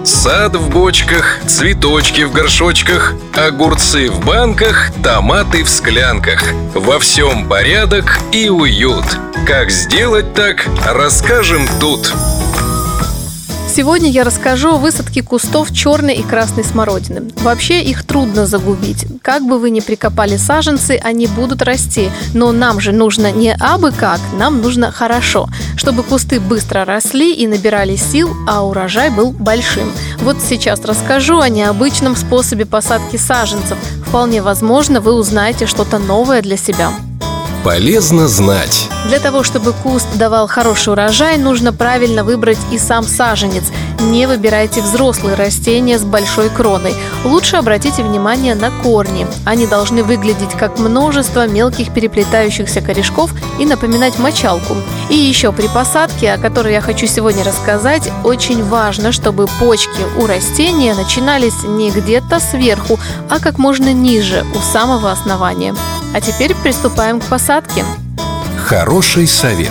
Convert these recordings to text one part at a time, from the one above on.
Сад в бочках, цветочки в горшочках, огурцы в банках, томаты в склянках. Во всем порядок и уют. Как сделать так, расскажем тут. Сегодня я расскажу о высадке кустов черной и красной смородины. Вообще их трудно загубить. Как бы вы ни прикопали саженцы, они будут расти. Но нам же нужно не абы как, нам нужно хорошо. Чтобы кусты быстро росли и набирали сил, а урожай был большим. Вот сейчас расскажу о необычном способе посадки саженцев. Вполне возможно, вы узнаете что-то новое для себя. Полезно знать. Для того, чтобы куст давал хороший урожай, нужно правильно выбрать и сам саженец. Не выбирайте взрослые растения с большой кроной. Лучше обратите внимание на корни. Они должны выглядеть как множество мелких переплетающихся корешков и напоминать мочалку. И еще при посадке, о которой я хочу сегодня рассказать, очень важно, чтобы почки у растения начинались не где-то сверху, а как можно ниже, у самого основания. А теперь приступаем к посадке. Хороший совет.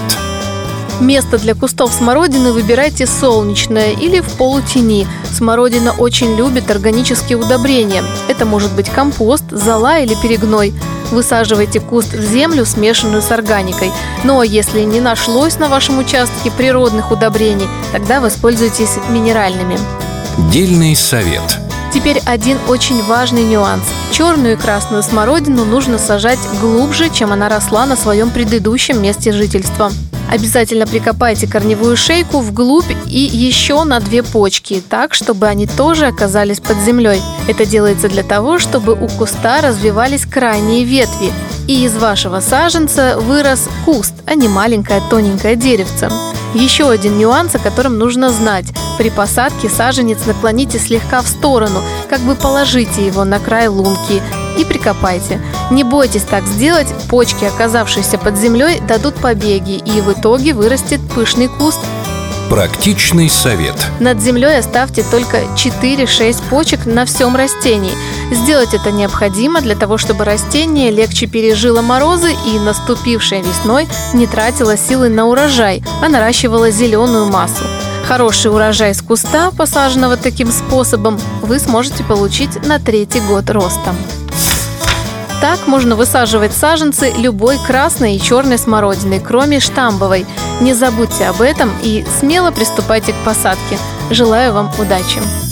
Место для кустов смородины выбирайте солнечное или в полутени. Смородина очень любит органические удобрения. Это может быть компост, зола или перегной. Высаживайте куст в землю, смешанную с органикой. Но если не нашлось на вашем участке природных удобрений, тогда воспользуйтесь минеральными. Дельный совет. Теперь один очень важный нюанс. Черную и красную смородину нужно сажать глубже, чем она росла на своем предыдущем месте жительства. Обязательно прикопайте корневую шейку вглубь и еще на 2 почки, так, чтобы они тоже оказались под землей. Это делается для того, чтобы у куста развивались крайние ветви, и из вашего саженца вырос куст, а не маленькое тоненькое деревце. Еще один нюанс, о котором нужно знать. При посадке саженец наклоните слегка в сторону, как бы положите его на край лунки и прикопайте. Не бойтесь так сделать, почки, оказавшиеся под землей, дадут побеги, и в итоге вырастет пышный куст. Практичный совет. Над землей оставьте только 4-6 почек на всем растении. Сделать это необходимо для того, чтобы растение легче пережило морозы и наступившей весной не тратило силы на урожай, а наращивало зеленую массу. Хороший урожай с куста, посаженного таким способом, вы сможете получить на 3-й год роста. Так можно высаживать саженцы любой красной и черной смородины, кроме штамбовой. Не забудьте об этом и смело приступайте к посадке. Желаю вам удачи!